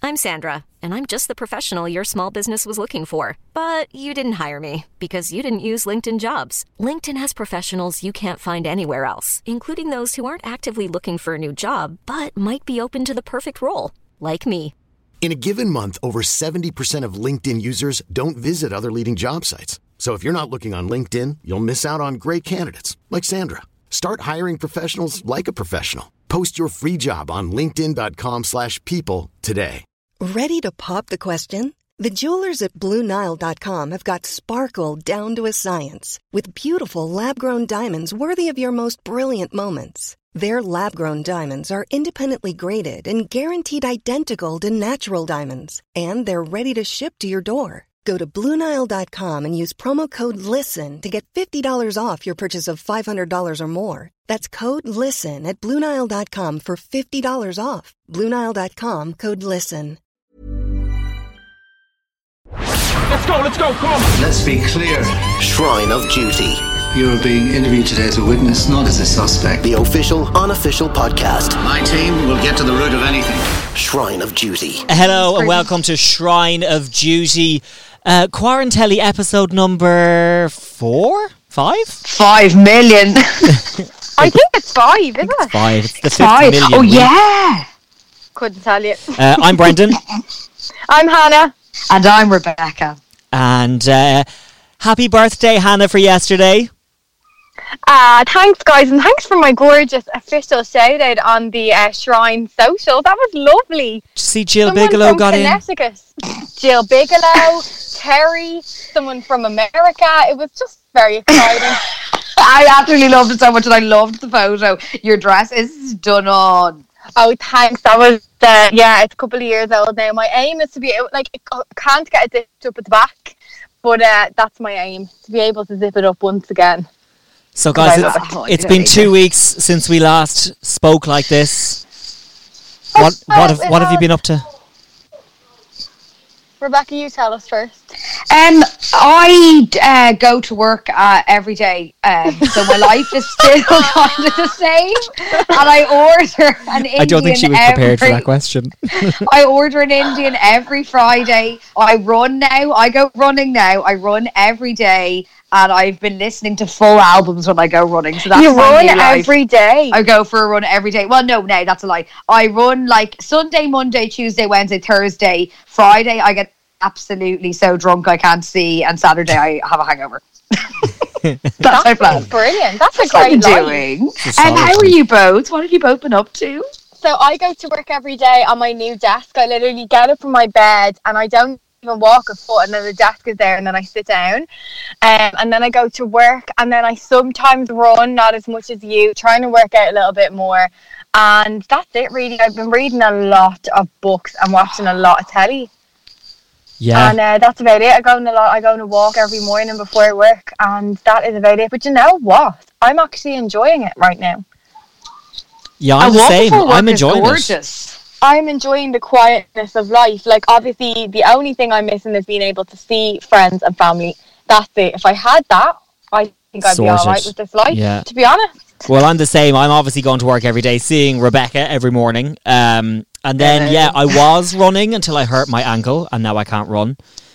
I'm Sandra, and I'm just the professional your small business was looking for. But you didn't hire me because you didn't use LinkedIn Jobs. LinkedIn has professionals you can't find anywhere else, including those who aren't actively looking for a new job, but might be open to the perfect role, like me. In a given month, over 70% of LinkedIn users don't visit other leading job sites. So if you're not looking on LinkedIn, you'll miss out on great candidates like Sandra. Start hiring professionals like a professional. Post your free job on linkedin.com/people today. Ready to pop the question? The jewelers at BlueNile.com have got sparkle down to a science with beautiful lab-grown diamonds worthy of your most brilliant moments. Their lab-grown diamonds are independently graded and guaranteed identical to natural diamonds, and they're ready to ship to your door. Go to BlueNile.com and use promo code LISTEN to get $50 off your purchase of $500 or more. That's code LISTEN at BlueNile.com for $50 off. BlueNile.com, code LISTEN. Let's go, come on. Let's be clear. Shrine of Duty. You're being interviewed today as a witness, not as a suspect. The official, unofficial podcast. My team will get to the root of anything. Shrine of Duty. Hello and welcome to Shrine of Duty. Quarantelli episode number 4? 5? 5 million. I think it's 5, isn't it? It's 5. It's the 5. 5th million. Oh, week. yeah. Couldn't tell you. I'm Brendan. I'm Hannah. And I'm Rebecca. And happy birthday, Hannah, for yesterday. Thanks, guys, and thanks for my gorgeous official shout out on the Shrine social. That was lovely. Did you see Jill Someone Bigelow from got Connecticut. Jill Bigelow, Terry, someone from America. It was just very exciting. I absolutely loved it so much, and I loved the photo. Your dress is done on. Oh, thanks. That was, it's a couple of years old now. My aim is to be, I can't get it zipped up at the back, but that's my aim, to be able to zip it up once again. So, guys, it's been 2 weeks since we last spoke like this. What have you been up to? Rebecca, you tell us first. I go to work every day, so my life is still kind of the same. And I order an Indian. I don't think she was prepared for that question. I order an Indian every Friday. I run now. I go running now. I run every day. And I've been listening to full albums when I go running. So that's you my run every day? I go for a run every day. Well, no, that's a lie. I run like Sunday, Monday, Tuesday, Wednesday, Thursday. Friday, I get absolutely so drunk I can't see. And Saturday, I have a hangover. That's my plan. Brilliant. That's a what great I'm life. doing. And how are you both? What have you both been up to? So I go to work every day on my new desk. I literally get up from my bed and I don't even walk a foot, and then the desk is there, and then I sit down, and then I go to work, and then I sometimes run, not as much as you, trying to work out a little bit more, and that's it really. I've been reading a lot of books and watching a lot of telly. Yeah. And that's about it. I go on a walk every morning before I work, and that is about it. But you know what? I'm actually enjoying it right now. Yeah, I'm the same. I'm enjoying it. I'm enjoying the quietness of life. Like, obviously, the only thing I'm missing is being able to see friends and family. That's it. If I had that, I think I'd be all right with this life, to be honest. Well, I'm the same. I'm obviously going to work every day, seeing Rebecca every morning. And then, I was running until I hurt my ankle, and now I can't run.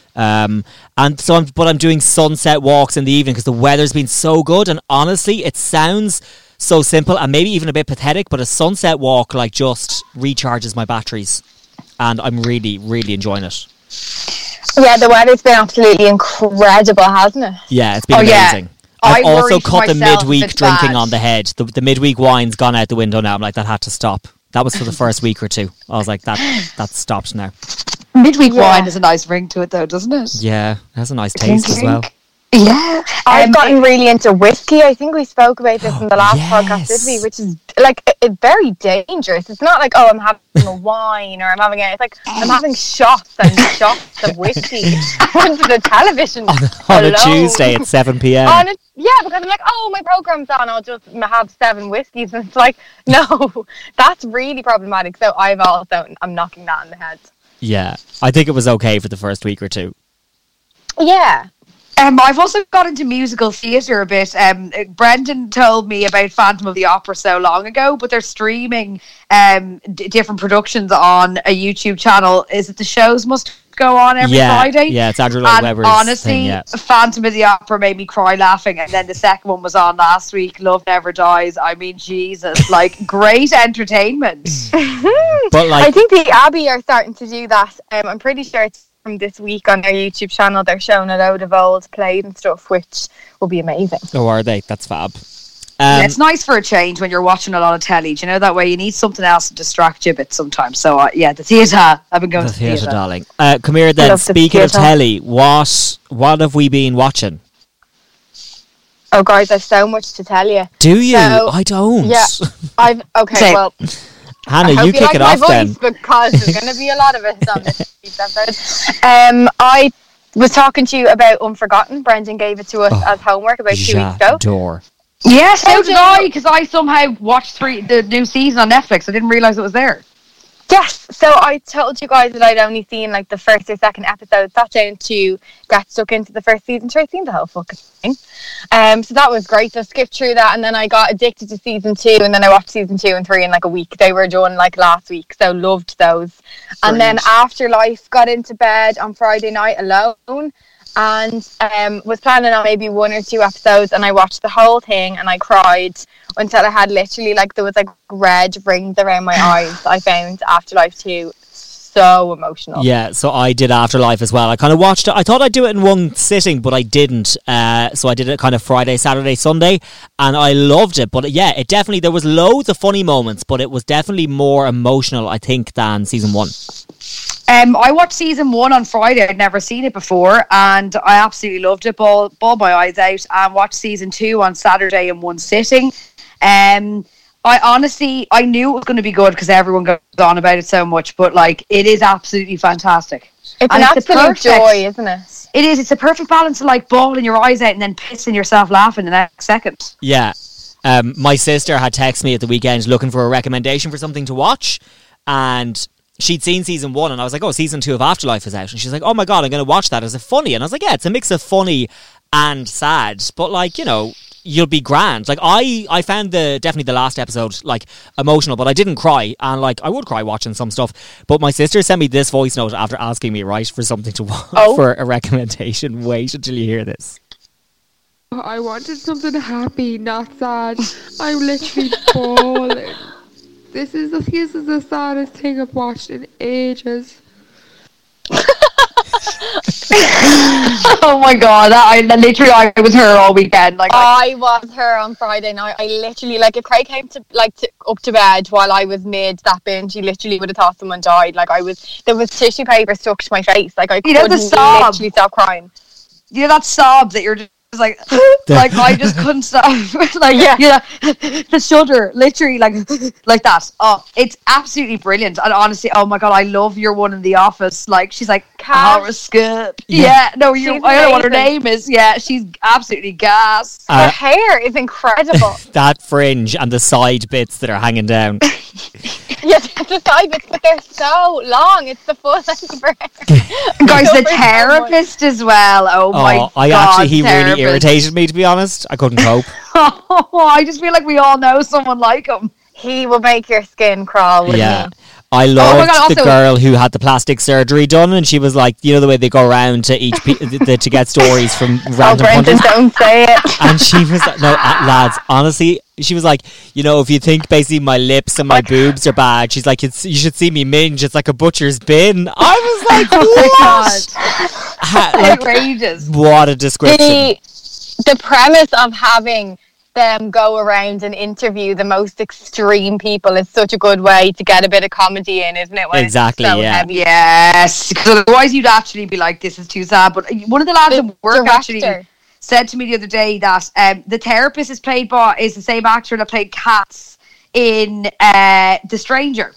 And so I'm doing sunset walks in the evening because the weather's been so good. And honestly, it sounds so simple and maybe even a bit pathetic, but a sunset walk just recharges my batteries, and I'm really, really enjoying it. Yeah, the weather's been absolutely incredible, hasn't it? Yeah, it's been amazing. I've also cut the midweek drinking on the head. The midweek wine's gone out the window now. I'm like, that had to stop. That was for the first week or two. I was like, that's stopped now. Midweek wine has a nice ring to it, though, doesn't it? Yeah, it has a nice taste as well. Yeah. I've gotten really into whiskey. I think we spoke about this in the last podcast, didn't we? Which is it's very dangerous. It's not like, oh, I'm having a wine or I'm having it's like I'm having shots and shots of whiskey onto the television on a Tuesday at 7 p.m. Because I'm like, oh, my program's on, I'll just have 7 whiskeys, and it's like, no, that's really problematic. So I'm knocking that on the head. Yeah, I think it was okay for the first week or two. Yeah. I've also got into musical theatre a bit. Brendan told me about Phantom of the Opera so long ago, but they're streaming different productions on a YouTube channel. Is it The Shows Must Go On every Friday? Yeah, it's Andrew Lloyd Webber's honestly, thing, yeah. Phantom of the Opera made me cry laughing, and then the second one was on last week, Love Never Dies. I mean, Jesus, like, great entertainment. But like, I think the Abbey are starting to do that. I'm pretty sure it's from this week on their YouTube channel. They're showing a load of old plays and stuff, which will be amazing. oh, are they? That's fab. Yeah, it's nice for a change when you're watching a lot of telly. Do you know, that way you need something else to distract you a bit sometimes. So the theatre. I've been going The to the theatre, darling. Come here then. Love the Speaking of theatre. telly, what have we been watching? Oh, guys, I've so much to tell you. Do you? So, I don't. Yeah, okay. Same. Well, Hannah, I you hope kick like it my off voice then. because there's going to be a lot of it on this week's episode. I was talking to you about Unforgotten. Brendan gave it to us as homework about 2 weeks ago. J'adore. Yeah, so did Brendan- I, because I somehow watched the new season on Netflix. I didn't realise it was there. Yes, so I told you guys that I'd only seen like the first or second episode. Sat down to get stuck into the first season. So I'd seen the whole fucking thing. So that was great. So I skipped through that, and then I got addicted to season 2, and then I watched season 2 and 3 in like a week. They were done like last week, so loved those. And then Afterlife got into bed on Friday night alone, and was planning on maybe 1 or 2 episodes, and I watched the whole thing and I cried until I had literally like there was like red rings around my eyes. I found Afterlife 2 so emotional. Yeah, so I did Afterlife as well. I kind of watched it. I thought I'd do it in one sitting, but I didn't. So I did it kind of Friday, Saturday, Sunday, and I loved it. But yeah, it definitely, there was loads of funny moments, but it was definitely more emotional, I think, than season 1. I watched season 1 on Friday. I'd never seen it before, and I absolutely loved it. Bawled my eyes out, and watched season 2 on Saturday in one sitting. I knew it was going to be good because everyone goes on about it so much, but like, it is absolutely fantastic. It's And an it's the absolute perfect- joy, isn't it? It is. It's a perfect balance of like bawling your eyes out and then pissing yourself laughing the next second. Yeah. My sister had texted me at the weekend looking for a recommendation for something to watch, and she'd seen season 1, and I was like, oh, season 2 of Afterlife is out, and she's like, oh my god, I'm going to watch that. Is it funny? And I was like, yeah, it's a mix of funny and sad, but like, you know, you'll be grand. Like, I found definitely the last episode like emotional, but I didn't cry, and like I would cry watching some stuff. But my sister sent me this voice note after asking me, right, for something to watch, for a recommendation. Wait until you hear this. I wanted something happy, not sad. I'm literally bawling. This is the saddest thing I've watched in ages. Oh my god, I was her all weekend. Like, I was her on Friday night. I literally, like, if Craig came up to bed while I was mid that binge, he literally would have thought someone died. Like, there was tissue paper stuck to my face. Like, I couldn't literally stop crying. You know that sob that you're just like, like I just couldn't stop. Like, yeah, the shudder, literally, like that. Oh, it's absolutely brilliant. And honestly, oh my god, I love your one in the office. Like, she's like horoscope. I don't know what her name is. Yeah, she's absolutely gas. Her hair is incredible. That fringe and the side bits that are hanging down. Yes, the side bits, but they're so long. It's the full length of her hair. Guys, the therapist as well. Oh my god, he really irritated me, to be honest. I couldn't cope. I just feel like we all know someone like him. He will make your skin crawl. Yeah. I loved the girl who had the plastic surgery done, and she was like, you know, the way they go around to each to get stories from random Brendan, don't say it. And she was like, no, lads, honestly, she was like, you know, if you think basically my lips and my boobs are bad, she's like, you should see me minge. It's like a butcher's bin. I was like, what? Outrageous. What a description. The premise of having them go around and interview the most extreme people is such a good way to get a bit of comedy in, isn't it? Exactly, so yeah. heavy. Yes, because otherwise you'd actually be like, this is too sad. But one of the lads at work actually said to me the other day that the therapist is the same actor that played Katz in The Stranger.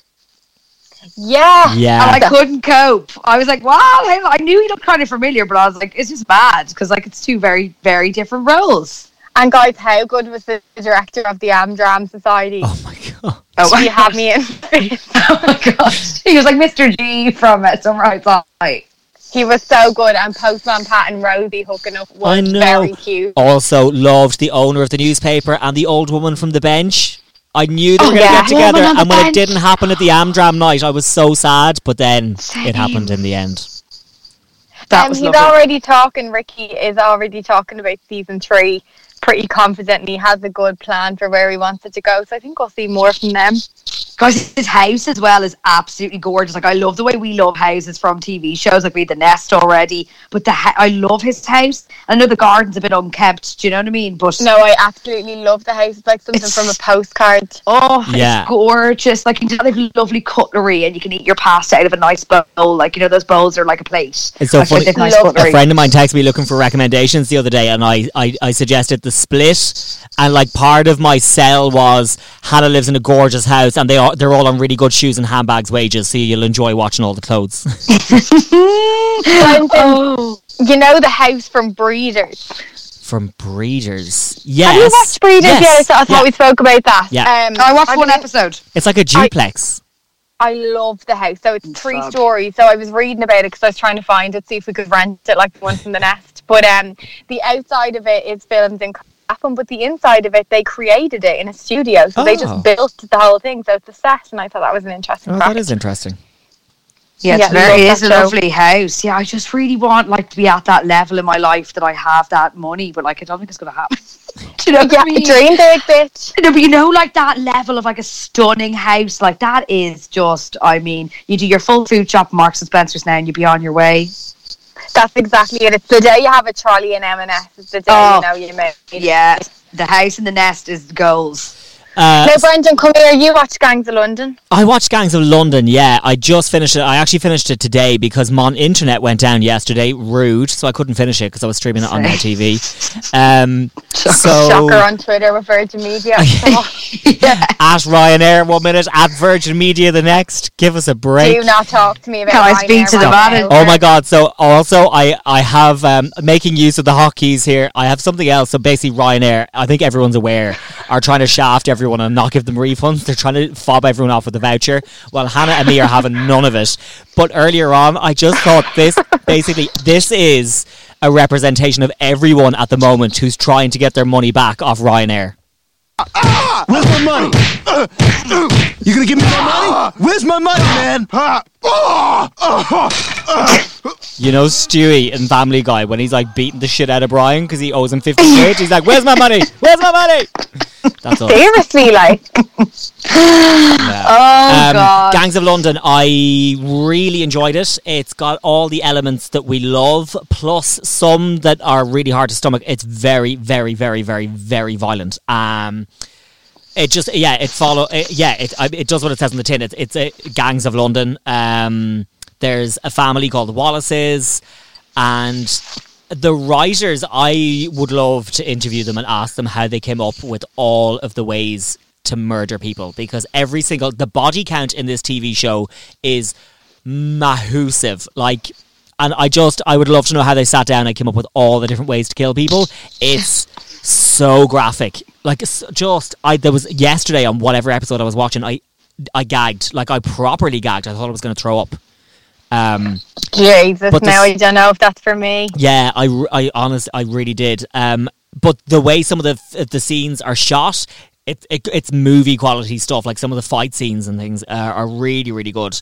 Yeah. And I couldn't cope. I was like, wow, I knew he looked kind of familiar, but I was like, it's just bad because like it's two very, very different roles. And guys, how good was the director of the Amdram Society? Oh my god! He had me in. Oh my gosh! He was like Mr. G from Summer Heights High. He was so good, and Postman Pat and Rosie hooking up I was know. very cute. Also loved the owner of the newspaper and the old woman from the bench. I knew they were going to yeah. get together, Woman on the and when it bench. didn't happen at the Amdram night, I was so sad. But then Same. it happened in the end. That was He's lovely. already talking. Ricky is already talking about season 3 pretty confidently. Has a good plan for where he wants it to go. So I think we'll see more from them. Guys, his house as well is absolutely gorgeous. Like, I love the way we love houses from TV shows. Like, we had The Nest already, but I love his house. I know the garden's a bit unkempt. Do you know what I mean? But No, I absolutely love the house. It's like something from a postcard. oh, Yeah. it's gorgeous. Like, you can have lovely cutlery, and you can eat your pasta out of a nice bowl. Like, you know, those bowls are like a plate. It's so I think funny. they've nice Love cutlery. A friend of mine texted me looking for recommendations the other day, and I suggested The Split, and like part of my sell was Hannah lives in a gorgeous house, and they're all on really good shoes and handbags wages, so you'll enjoy watching all the clothes. Oh. You know the house from Breeders. From Breeders, yes. Have you watched Breeders? Yes. Yeah, I thought we spoke about that. Yeah. I watched one mean, episode. It's like a duplex. I love the house. So it's 3 Fab. stories. So I was reading about it because I was trying to find it, see if we could rent it like the one from The Nest. But the outside of it is filmed in Clapham, but the inside of it, they created it in a studio. So they Oh. just built the whole thing. So it's a set, and I thought that was an interesting Oh, fact. that is interesting. Yeah, Yeah, it's very, love it is that a show. lovely house. Yeah, I just really want like to be at that level in my life that I have that money, but like I don't think it's going to happen. Do you know what Yeah, I mean? dream big, bitch. No, but you know, like that level of like a stunning house, like that is just, I mean, you do your full food shop, Marks and Spencer's now, and you be on your way. That's exactly it. It's the day you have a trolley in M&S. It's the day you know you made it. Yeah, the house in the nest is goals. Now, Brendan, come here. You watch Gangs of London. I watched Gangs of London, yeah. I just finished it. I actually finished it today because Mon Internet went down yesterday. Rude. So I couldn't finish it because I was streaming it on my TV. So Shocker on Twitter with Virgin Media. at Ryanair 1 minute, at Virgin Media the next. Give us a break. Do not talk to me about Can I Ryanair speak to the right manager? now. Oh my god, so also I have making use of the hotkeys here, I have something else. So basically Ryanair, I think everyone's aware, are trying to shaft everyone and not give them refunds. They're trying to fob everyone off with a voucher. Well, Hannah and me are having none of it. But earlier on I just thought this is a representation of everyone at the moment who's trying to get their money back off Ryanair. Where's my money? You gonna give me my money? Where's my money, man? You know Stewie in Family Guy when he's like beating the shit out of Brian because he owes him 50 quid. He's like, "Where's my money? Where's my money?" That's all. Seriously, like. Oh, God. Gangs of London, I really enjoyed it. It's got all the elements that we love, plus some that are really hard to stomach. It's very, very, very, very, very violent. It just, yeah, it does what it says on the tin. It's a Gangs of London. There's a family called the Wallaces, and the writers, I would love to interview them and ask them how they came up with all of the ways to murder people, because the body count in this TV show is massive. Like, and I would love to know how they sat down and came up with all the different ways to kill people. It's so graphic. Like, there was yesterday on whatever episode I was watching, I gagged. Like, I properly gagged. I thought I was going to throw up. Jesus, but now I don't know if that's for me. Yeah, I honestly, I really did. But the way some of the scenes are shot, it's movie quality stuff. Like some of the fight scenes and things are really, really good.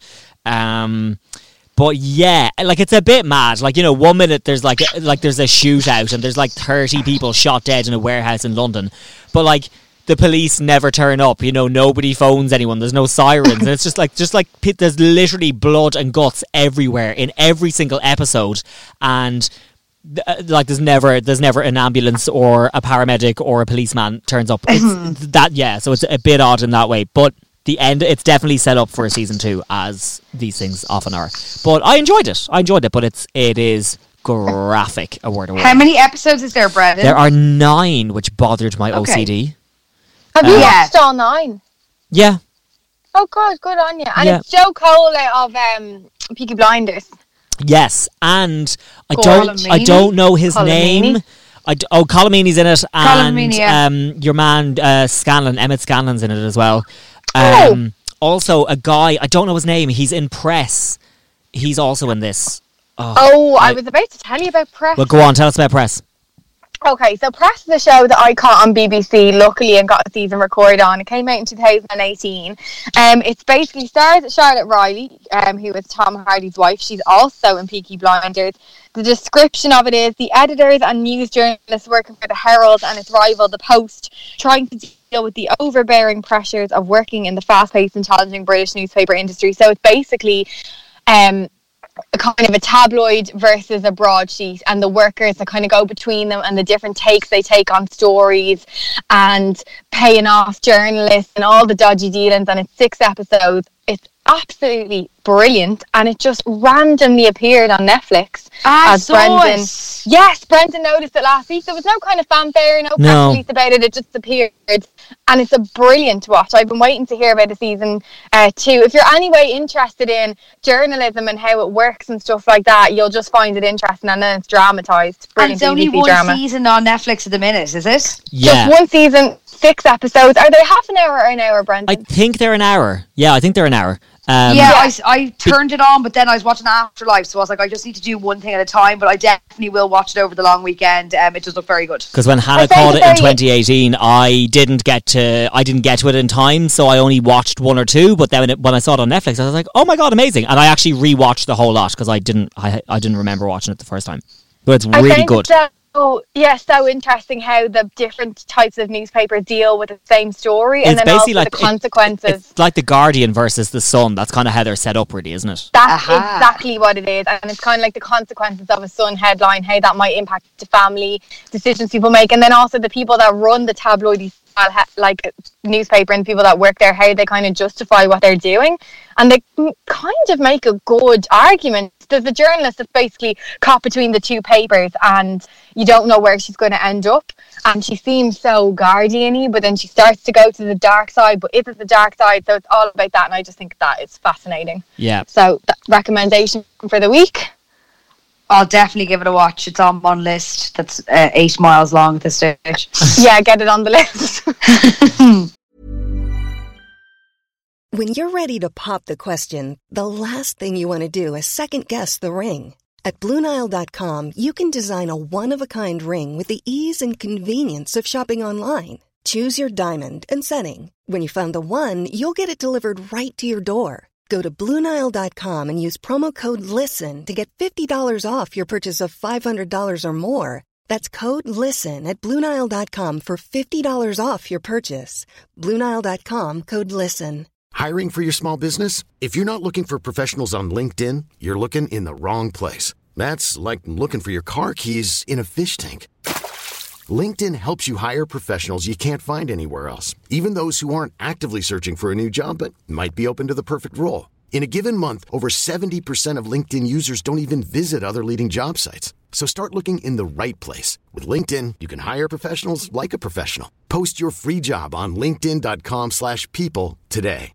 But yeah, like it's a bit mad. Like, you know, 1 minute there's like there's a shootout and there's like 30 people shot dead in a warehouse in London, but like the police never turn up. You know, nobody phones anyone. There's no sirens. And it's just like there's literally blood and guts everywhere in every single episode, and like there's never an ambulance or a paramedic or a policeman turns up. It's that, yeah. So it's a bit odd in that way, but the end, it's definitely set up for a season 2, as these things often are. But I enjoyed it. But it is graphic. A word of How many episodes is there, Brendan? There are 9, which bothered my OCD. Have you watched all 9? Yeah. Oh God, good on you. And Yeah. it's Joe Cole of Peaky Blinders. Yes, and I Colomini? don't know his Colomini? name. Colomini's in it, and Colomini, yeah. your man Scanlon, Emmett Scanlon's in it as well. Oh. Also, a guy, I don't know his name. He's in Press. He's also in this. I was about to tell you about Press. Well, go on, tell us about Press. Okay, so Press is a show that I caught on BBC, luckily, and got a season recorded on. It came out in 2018. It's basically stars Charlotte Riley, who is Tom Hardy's wife. She's also in Peaky Blinders. The description of it is the editors and news journalists working for the Herald and its rival, The Post, trying to deal with the overbearing pressures of working in the fast-paced and challenging British newspaper industry. So it's basically a kind of a tabloid versus a broadsheet, and the workers that kind of go between them and the different takes they take on stories and paying off journalists and all the dodgy dealings. And it's 6 episodes. It's absolutely brilliant, and it just randomly appeared on Netflix as Brendan. Yes, Brendan noticed it last week. There was no kind of fanfare, no press release about it. It just appeared, and it's a brilliant watch. I've been waiting to hear about a season 2. If you're anyway interested in journalism and how it works and stuff like that, you'll just find it interesting, and then it's dramatised. And it's only one season on Netflix at the minute, is it? Yeah. Just one season, 6 episodes. Are they half an hour or an hour, Brendan? I think they're an hour. Yeah, I think they're an hour. I turned it on, but then I was watching Afterlife, so I was like, I just need to do one thing at a time, but I definitely will watch it over the long weekend. It does look very good. Because when Hannah called it in 2018, I didn't get to it in time, so I only watched 1 or 2. But then when I saw it on Netflix, I was like, oh my god, amazing! And I actually rewatched the whole lot because I didn't remember watching it the first time. But it's really good. So interesting how the different types of newspapers deal with the same story, and then also the consequences. It's like The Guardian versus The Sun. That's kind of how they're set up, really, isn't it? That's exactly what it is, and it's kind of like the consequences of a Sun headline, how that might impact the family decisions people make, and then also the people that run the tabloidy like newspaper and people that work there, how they kind of justify what they're doing, and they kind of make a good argument. There's a journalist that's basically caught between the 2 papers, and you don't know where she's going to end up, and she seems so guardian-y, but then she starts to go to the dark side, but is it the dark side? So it's all about that, and I just think that is fascinating. Yeah. So recommendation for the week. I'll definitely give it a watch. It's on one list that's 8 miles long at this stage. Yeah, get it on the list. When you're ready to pop the question, the last thing you want to do is second-guess the ring. At BlueNile.com, you can design a one-of-a-kind ring with the ease and convenience of shopping online. Choose your diamond and setting. When you find the one, you'll get it delivered right to your door. Go to BlueNile.com and use promo code LISTEN to get $50 off your purchase of $500 or more. That's code LISTEN at BlueNile.com for $50 off your purchase. BlueNile.com, code LISTEN. Hiring for your small business? If you're not looking for professionals on LinkedIn, you're looking in the wrong place. That's like looking for your car keys in a fish tank. LinkedIn helps you hire professionals you can't find anywhere else, even those who aren't actively searching for a new job but might be open to the perfect role. In a given month, over 70% of LinkedIn users don't even visit other leading job sites. So start looking in the right place. With LinkedIn, you can hire professionals like a professional. Post your free job on linkedin.com/people today.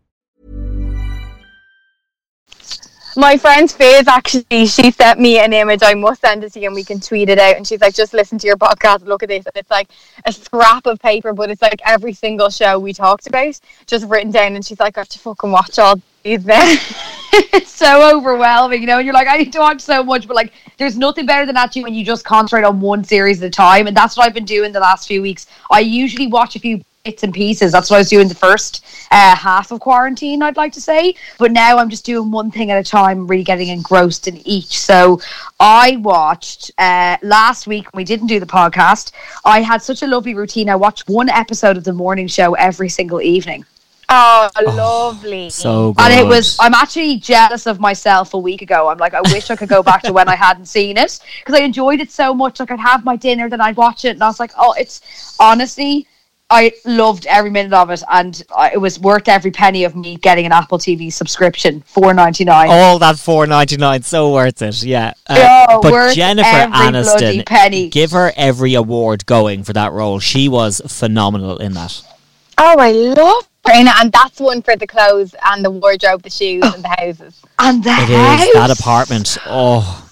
My friend Fizz, actually, she sent me an image. I must send it to you and we can tweet it out. And she's like, just listen to your podcast, look at this. And it's like a scrap of paper, but it's like every single show we talked about just written down. And she's like, I have to fucking watch all these now. It's so overwhelming, you know, and you're like, I need to watch so much, but like there's nothing better than actually when you just concentrate on one series at a time. And that's what I've been doing the last few weeks. I usually watch a few bits and pieces. That's what I was doing the first half of quarantine, I'd like to say, but now I'm just doing one thing at a time, really getting engrossed in each. So I watched last week when we didn't do the podcast, I had such a lovely routine. I watched one episode of The Morning Show every single evening. Oh, lovely. So good. And I'm actually jealous of myself a week ago. I'm like, I wish I could go back to when I hadn't seen it, because I enjoyed it so much. Like, I'd have my dinner, then I'd watch it, and I was like, oh, it's honestly, I loved every minute of it, and it was worth every penny of me getting an Apple TV subscription, $4.99. All that $4.99, so worth it, yeah. But Jennifer Aniston, penny. Give her every award going for that role. She was phenomenal in that. Oh, I love her in it, and that's one for the clothes and the wardrobe, the shoes and the houses. And the house. It is, that apartment. Oh.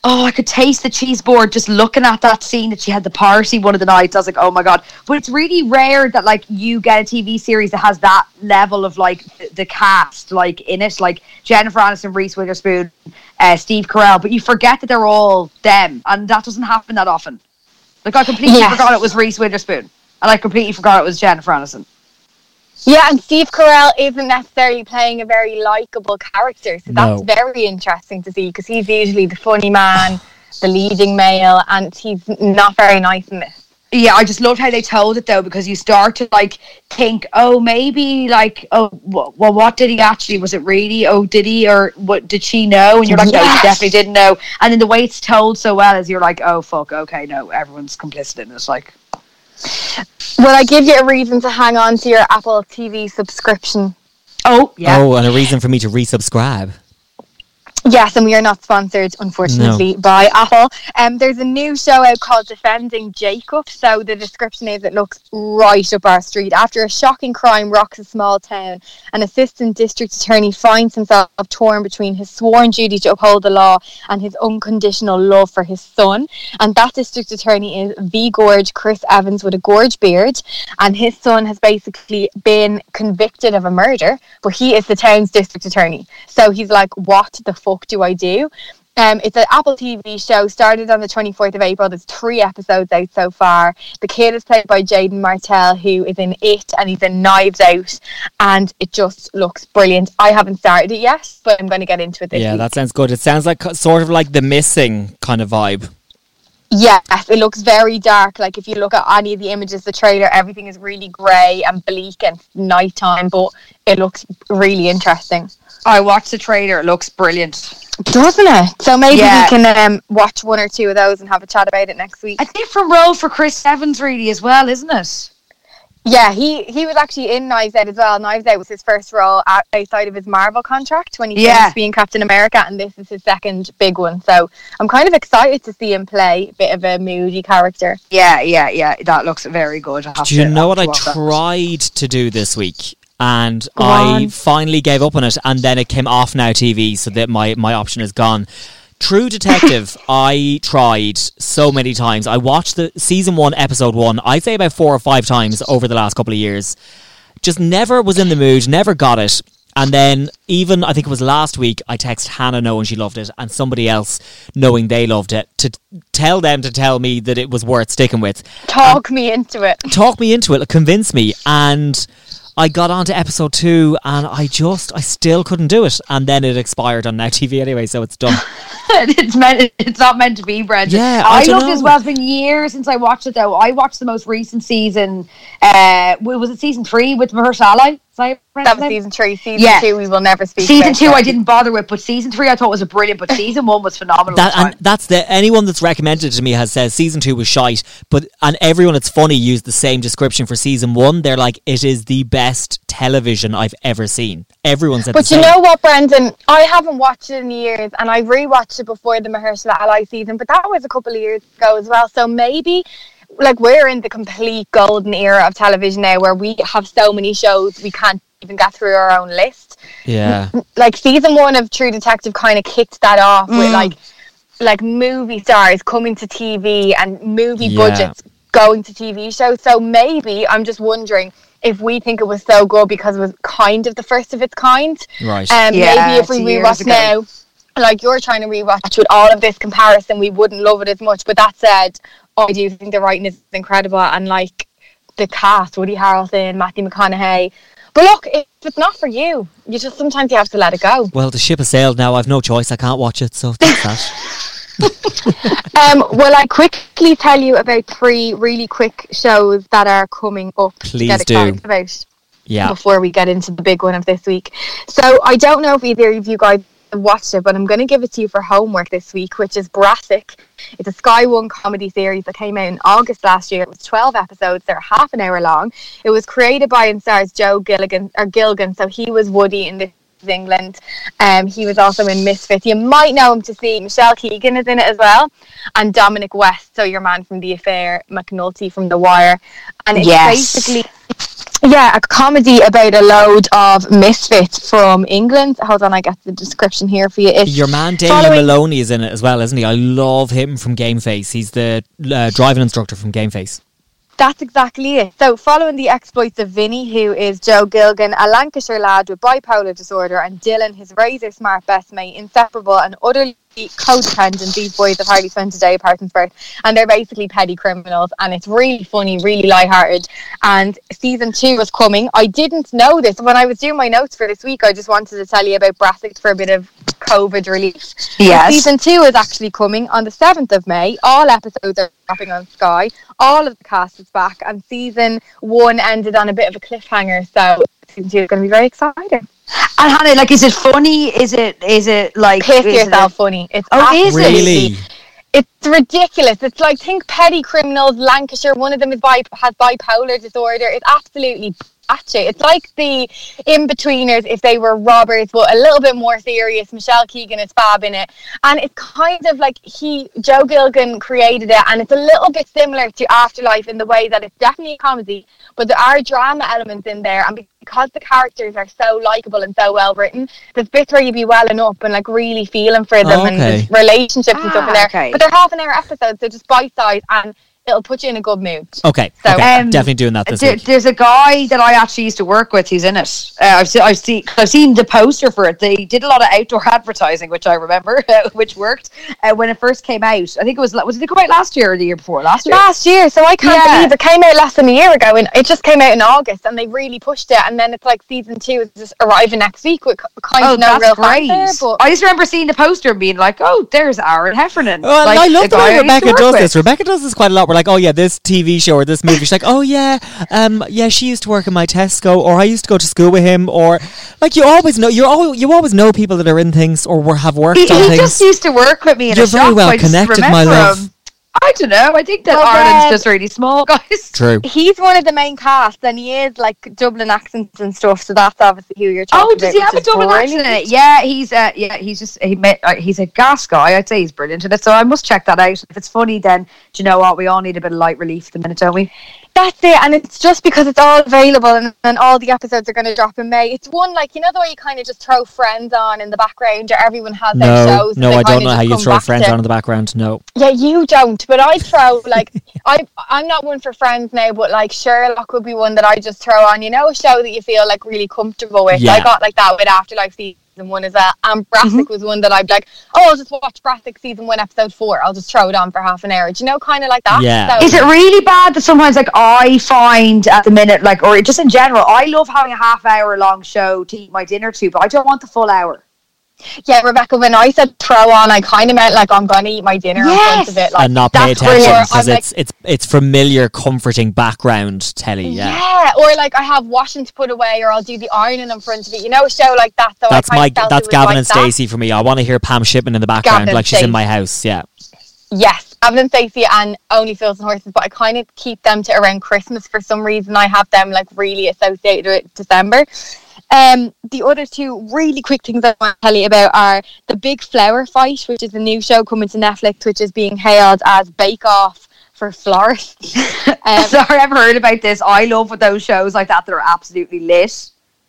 I could taste the cheese board just looking at that scene that she had the party one of the nights. I was like, oh my God. But it's really rare that like you get a TV series that has that level of like the cast like in it, like Jennifer Aniston, Reese Witherspoon, Steve Carell, but you forget that they're all them, and that doesn't happen that often. Like I completely forgot it was Reese Witherspoon, and I completely forgot it was Jennifer Aniston. Yeah, and Steve Carell isn't necessarily playing a very likeable character, so that's very interesting to see, because he's usually the funny man, the leading male, and he's not very nice in this. Yeah, I just loved how they told it though, because you start to like think, oh, maybe like, oh, well, what did he actually? Was it really? Oh, did he? Or what did she know? And you're like, no, she definitely didn't know. And then the way it's told so well is you're like, oh, fuck, okay, no, everyone's complicit in this. Like, will I give you a reason to hang on to your Apple TV subscription? Oh, yeah. Oh, and a reason for me to resubscribe. Yes, and we are not sponsored, unfortunately, by Apple. There's a new show out called Defending Jacob. So the description is it looks right up our street. After a shocking crime rocks a small town, an assistant district attorney finds himself torn between his sworn duty to uphold the law and his unconditional love for his son. And that district attorney is V-Gorge Chris Evans with a gorge beard. And his son has basically been convicted of a murder, but he is the town's district attorney. So he's like, what the fuck do I do? It's an Apple TV show, started on the 24th of April. There's 3 episodes out so far. The kid is played by Jaden Martell, who is in It, and he's in Knives Out, and it just looks brilliant. I haven't started it yet, but I'm going to get into it this week. That sounds good. It sounds like sort of like The Missing kind of vibe. Yes, it looks very dark. Like if you look at any of the images, the trailer, everything is really grey and bleak and nighttime, but it looks really interesting. I watched the trailer. It looks brilliant. Doesn't it? So maybe we can watch 1 or 2 of those and have a chat about it next week. A different role for Chris Evans really as well, isn't it? Yeah, he was actually in Knives Out as well. Knives Out was his first role outside of his Marvel contract when he finished being Captain America, and this is his second big one. So I'm kind of excited to see him play a bit of a moody character. Yeah. That looks very good. Do you know what I tried to do this week? And I finally gave up on it, and then it came off Now TV, so that my option is gone. True Detective, I tried so many times. I watched the season 1, episode 1, I'd say about 4 or 5 times over the last couple of years. Just never was in the mood, never got it. And then even, I think it was last week, I texted Hannah knowing she loved it, and somebody else knowing they loved it, to tell them to tell me that it was worth sticking with. Talk me into it, convince me. And I got on to episode 2 and I still couldn't do it. And then it expired on Now TV anyway, so it's done. It's not meant to be, Brendan. Yeah, I loved it as well. It's been years since I watched it though. I watched the most recent season. Was it season 3 with Mahershala Ali? That was season 3. Season 2 we will never speak season about. Season 2 I didn't bother with, but season 3 I thought was brilliant, but season 1 was phenomenal. And that's anyone that's recommended it to me has said season 2 was shite, and everyone, it's funny, used the same description for season 1. They're like, it is the best television I've ever seen. Everyone said But you know what, Brendan? I haven't watched it in years, and I rewatched it before the Mahershala Ali season, but that was a couple of years ago as well, so maybe like we're in the complete golden era of television now, where we have so many shows we can't even get through our own list. Yeah, like season 1 of True Detective kind of kicked that off with like movie stars coming to TV and movie budgets going to TV shows. So maybe I'm just wondering if we think it was so good because it was kind of the first of its kind. Right. Maybe if we rewatch now, like you're trying to rewatch with all of this comparison, we wouldn't love it as much. But that said, I do think the writing is incredible, and like the cast, Woody Harrelson, Matthew McConaughey. But look, if it's not for you, sometimes you have to let it go. Well, the ship has sailed now. I've no choice. I can't watch it, so that's that. Will I quickly tell you about 3 really quick shows that are coming up? Please do. Before we get into the big one of this week. So I don't know if either of you guys have watched it, but I'm going to give it to you for homework this week, which is Brassic. It's a Sky One comedy series that came out in August last year. It was 12 episodes. They're half an hour long. It was created by and stars Joe Gilligan, so he was Woody in This Is England. He was also in Misfits. You might know him to see Michelle Keegan is in it as well, and Dominic West, so your man from The Affair, McNulty from The Wire. And it's basically Yeah, a comedy about a load of misfits from England. Hold on, I get the description here for you. It's Your man Damien Maloney is in it as well, isn't he? I love him from Game Face. He's the driving instructor from Game Face. That's exactly it. So, following the exploits of Vinny, who is Joe Gilgan, a Lancashire lad with bipolar disorder, and Dylan, his razor-smart best mate, inseparable and utterly codependent, these boys have hardly spent a day apart since birth, and they're basically petty criminals, and it's really funny, really lighthearted. And season 2 was coming. I didn't know this. When I was doing my notes for this week, I just wanted to tell you about Brassic for a bit of COVID relief. Yes. But season 2 is actually coming on the 7th of May. All episodes are dropping on Sky. All of the cast is back, and season 1 ended on a bit of a cliffhanger, so season 2 is going to be very exciting. And Hannah, like, is it funny? Is it like piss yourself funny? It's is really? It's ridiculous. It's like, think petty criminals, Lancashire. One of them has bipolar disorder. It's absolutely batshit. It's like the In-Betweeners if they were robbers, but a little bit more serious. Michelle Keegan is fab in it, and it's kind of like Joe Gilgan created it, and it's a little bit similar to Afterlife in the way that it's definitely a comedy, but there are drama elements in there, and because the characters are so likeable and so well written, there's bits where you'd be welling up and like really feeling for them, and there's relationships and stuff in there. Okay. But they're half-an-hour episodes, so just bite-sized, and it'll put you in a good mood. Okay, so definitely doing that this week. There's a guy that I actually used to work with who's in it. I've seen the poster for it. They did a lot of outdoor advertising, which I remember, which worked when it first came out. I think was it come out last year or the year before? Last year. So I can't believe it came out less than a year ago, and it just came out in August, and they really pushed it. And then it's like season 2 is just arriving next week with kind of no real fanfare. But I just remember seeing the poster and being like, "Oh, there's Aaron Heffernan." Well, like, I love the way Rebecca does with. this. Rebecca does this quite a lot. We're like, oh yeah, this TV show or this movie. She's like, oh yeah, she used to work in my Tesco, or I used to go to school with him, or like you always know people that are in things or have worked on things. He just used to work with me in You're a shop. very well connected, my love. I don't know. I think that Ireland's just really small, guys. True. He's one of the main cast, and he is like Dublin accents and stuff. So that's obviously who you're talking about. Oh, does he have a Dublin accent in it? Yeah, he's a gas guy. I'd say he's brilliant in it. So I must check that out. If it's funny, then do you know what? We all need a bit of light relief at the minute, don't we? That's it, and it's just because it's all available, and then all the episodes are going to drop in May. It's one, like, you know the way you kind of just throw Friends on in the background, or everyone has their shows. No, I don't know how you throw Friends on in the background. No. Yeah, you don't, but I throw like I'm not one for Friends now, but like Sherlock would be one that I just throw on. You know, a show that you feel like really comfortable with. Yeah. I got like that with Afterlife season 1 as well, and Brassic was one that I'd be like, oh, I'll just watch Brassic season 1 episode 4. I'll just throw it on for half an hour. Do you know, kind of like that? Yeah. So, is it really bad that sometimes, like, I find at the minute, like, or just in general, I love having a half-hour long show to eat my dinner to, but I don't want the full hour. Yeah, Rebecca, when I said throw on, I kind of meant like I'm going to eat my dinner in front of it, like, and not pay that's attention where because I'm like, it's familiar, comforting background telly. Yeah, or like I have washing to put away, or I'll do the ironing in front of it. You know, a show like that. So that's that's Gavin and Stacey for me. I want to hear Pam Shipman in the background, Gavin like she's in my house. Yeah. Yes, Gavin and Stacey and Only Fools and Horses, but I kind of keep them to around Christmas for some reason. I have them like really associated with December. The other two really quick things I want to tell you about are The Big Flower Fight, which is a new show coming to Netflix, which is being hailed as Bake Off for florists. Sorry, I've heard about this. I love those shows like that are absolutely lit.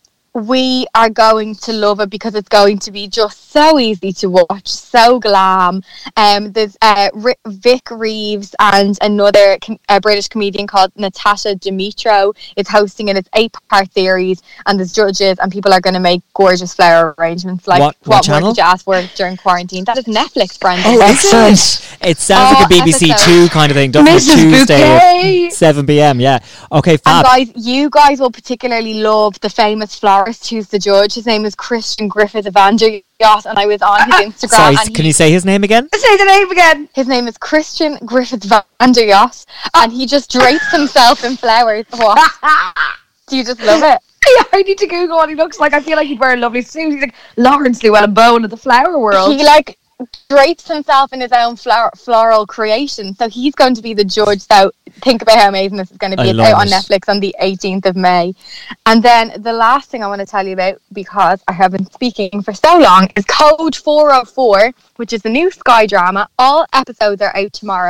We are going to love it because it's going to be just so easy to watch, so glam. There's Vic Reeves and another British comedian called Natasha Dimitro is hosting it. It's 8-part series, and there's judges, and people are going to make gorgeous flower arrangements. Like what more could you ask for during quarantine? That is Netflix, Brandon. Oh, excellent! It sounds like a BBC Two kind of thing, doesn't it? Tuesday at 7 p.m. Yeah. Okay, fab. And guys, you guys will particularly love the famous florist who's the judge. His name is Christian Griffith Evangelist, and I was on his Instagram. Sorry, can you say his name again? Say the name again. His name is Christian Griffith Evangelist, and he just drapes himself in flowers. What? Do you just love it? Yeah, I need to Google what he looks like. I feel like he'd wear a lovely suit. He's like Lawrence Llewellyn-Bowen of the flower world. He like drapes himself in his own floral creation, so he's going to be the judge. So think about how amazing this is going to be. It's out on Netflix on the 18th of May. And then the last thing I want to tell you about, because I have been speaking for so long, is Code 404, which is the new Sky drama. All episodes are out tomorrow,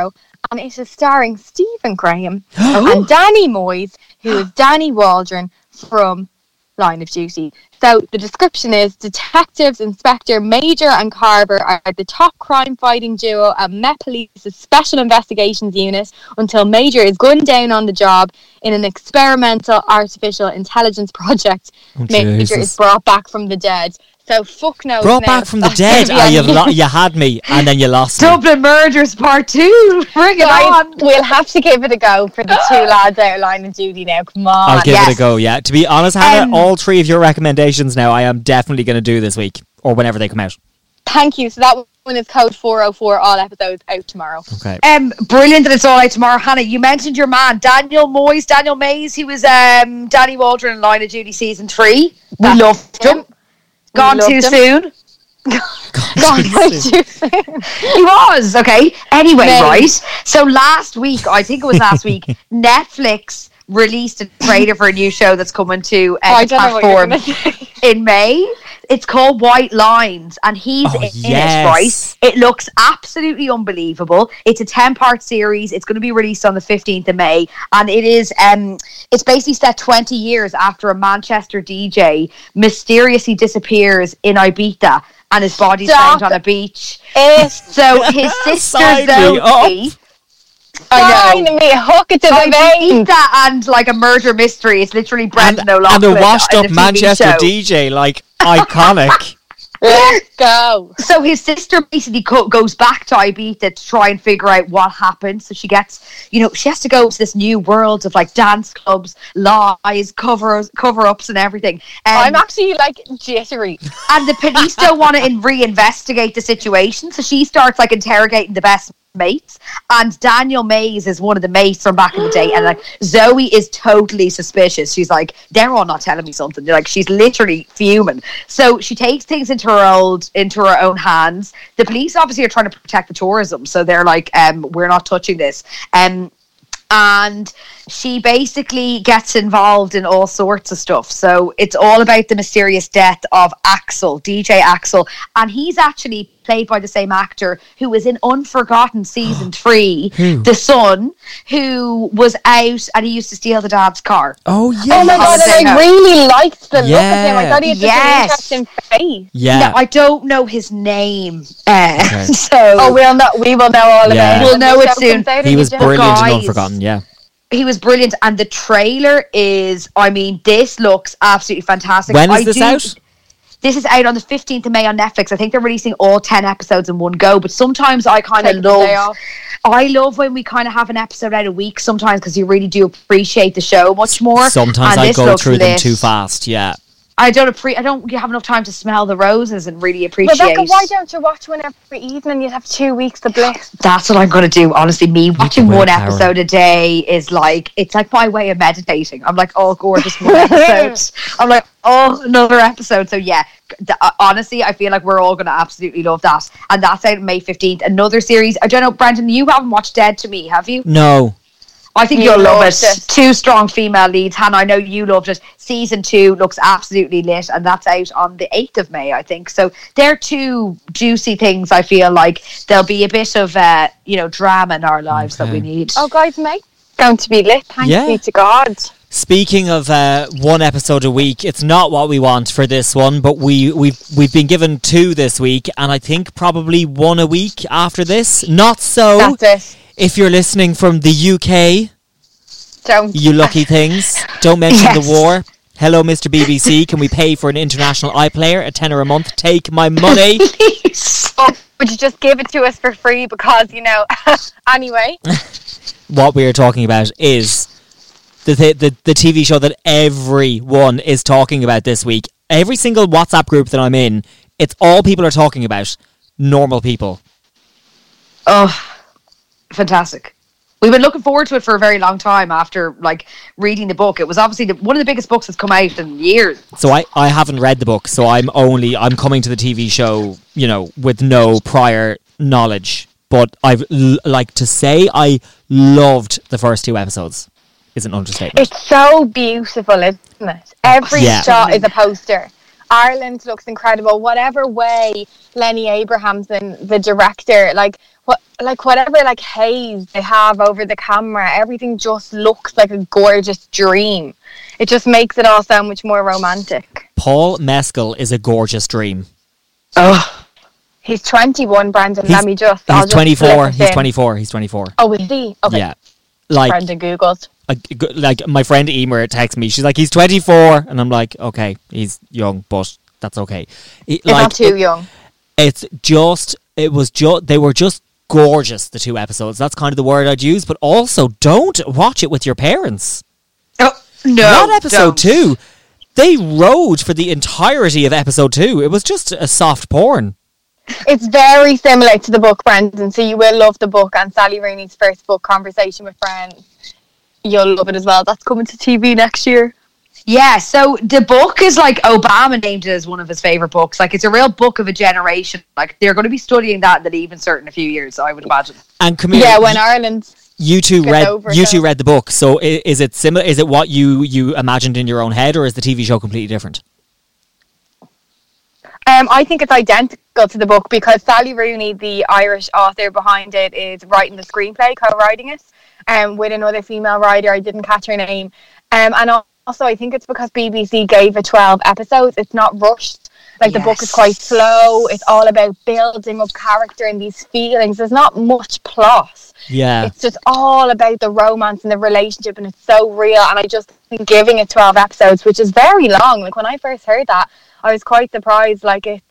and it is starring Stephen Graham and Danny Moyes, who is Danny Waldron from Line of Duty. So the description is: Detectives Inspector Major and Carver are the top crime-fighting duo at Met Police's Special Investigations Unit until Major is gunned down on the job in an experimental artificial intelligence project. Major is brought back from the dead. So fuck no. Brought back from the dead. You had me, and then you lost me. Dublin Murders Part 2. Bring it on. We'll have to give it a go for the two lads out of Line of Duty now. Come on. I'll give it a go, yeah. To be honest, Hannah, all three of your recommendations now I am definitely going to do this week, or whenever they come out. Thank you. So that one is code 404, all episodes out tomorrow. Okay. Brilliant that it's all out tomorrow. Hannah, you mentioned your man, Daniel Mays. He was Danny Waldron in Line of Duty Season 3. We loved him. Gone too soon. Gone too soon. He was, okay. Anyway, right. So last week, Netflix released a trailer for a new show that's coming to a platform in May. It's called White Lines, and he's in it, right? It looks absolutely unbelievable. It's a 10-part series. It's going to be released on the 15th of May, and it is it's basically set 20 years after a Manchester DJ mysteriously disappears in Ibiza and his body's found on a beach. So his sister Zoe... I know. Me, hook it to the vein. And like a murder mystery. It's literally Brendan O'Loughlin. And a washed-up Manchester DJ, like, iconic. Let's go. So his sister basically goes back to Ibiza to try and figure out what happened. So she gets, she has to go to this new world of like dance clubs, lies, cover-ups and everything. I'm actually like jittery. And the police don't want to reinvestigate the situation. So she starts like interrogating the best mates, and Daniel Mays is one of the mates from back in the day, and like Zoe is totally suspicious. She's like, they're all not telling me something. Like, she's literally fuming. So she takes things into her own hands. The police obviously are trying to protect the tourism, so they're like, we're not touching this. And she basically gets involved in all sorts of stuff. So it's all about the mysterious death of Axel, DJ Axel. And he's actually played by the same actor who was in Unforgotten Season 3, the son, who was out and he used to steal the dad's car. Oh, yeah. Oh my God, and I really liked the look of him. I thought he had an interesting face. Yeah. No, I don't know his name. Okay. So we will know all about it. We'll know it soon. He was brilliant in Unforgotten, yeah. He was brilliant, and the trailer is, this looks absolutely fantastic. When is this out? This is out on the 15th of May on Netflix. I think they're releasing all 10 episodes in one go, but sometimes I kind of love when we kind of have an episode out a week sometimes, because you really do appreciate the show much more. Sometimes I go through them too fast, yeah. I don't have enough time to smell the roses and really appreciate. Rebecca, why don't you watch one every evening? You'd have 2 weeks to bliss. That's what I'm going to do. Honestly, me watching one episode a day is like, it's like my way of meditating. I'm like, oh, gorgeous, one episode. I'm like, oh, another episode. So yeah, honestly, I feel like we're all going to absolutely love that. And that's out May 15th. Another series. I don't know, Brandon, you haven't watched Dead to Me, have you? No. I think you'll love it. 2 strong female leads. Hannah, I know you loved it. Season 2 looks absolutely lit, and that's out on the 8th of May, I think. So they're 2 juicy things. I feel like there'll be a bit of, drama in our lives that we need. Oh, guys, May, going to be lit. Thanks be to God. Speaking of one episode a week, it's not what we want for this one, but we've been given 2 this week, and I think probably 1 a week after this. Not so. That's it. If you're listening from the UK, you lucky things, don't mention the war. Hello, Mr. BBC, can we pay for an international iPlayer, £10 a month? Take my money. Please. Would you just give it to us for free? Because, anyway. What we are talking about is the TV show that everyone is talking about this week. Every single WhatsApp group that I'm in, it's all people are talking about. Normal people. Oh, fantastic. We've been looking forward to it for a very long time after reading the book. It was obviously one of the biggest books that's come out in years. So I haven't read the book, so I'm coming to the TV show, with no prior knowledge. But I've to say I loved the first 2 episodes. Is an understatement. It's so beautiful, isn't it? Every shot is a poster. Ireland looks incredible. Whatever way Lenny Abrahamson, the director, whatever haze they have over the camera, everything just looks like a gorgeous dream. It just makes it all so much more romantic. Paul Mescal is a gorgeous dream. Oh, he's 21, Brandon. Let me just. He's 24. He's 24. He's 24. Oh, is he? Okay. Yeah. Like Brandon googled. Like my friend Emer texts me. She's like, he's 24, and I'm like, okay, he's young, but that's okay. It's not too young. They were just gorgeous, the 2 episodes. That's kind of the word I'd use. But also, don't watch it with your parents. Oh, no. Not episode 2. They rode for the entirety of episode 2. It was just a soft porn. It's very similar to the book, Brendan, so you will love the book. And Sally Rooney's first book, Conversation with Friends, you'll love it as well. That's coming to TV next year. Yeah, so the book is like, Obama named it as one of his favourite books. Like, it's a real book of a generation. Like, they're going to be studying that in the Leaving Cert in a few years, I would imagine. And come here, yeah, when Ireland... You two read the book, so is it similar? Is it what you imagined in your own head, or is the TV show completely different? I think it's identical to the book because Sally Rooney, the Irish author behind it, is writing the screenplay, co-writing it, with another female writer. I didn't catch her name. And also, I think it's because BBC gave it 12 episodes. It's not rushed. Like, the book is quite slow. It's all about building up character and these feelings. There's not much plot. Yeah. It's just all about the romance and the relationship, and it's so real. And I just think giving it 12 episodes, which is very long. Like, when I first heard that, I was quite surprised. Like, it's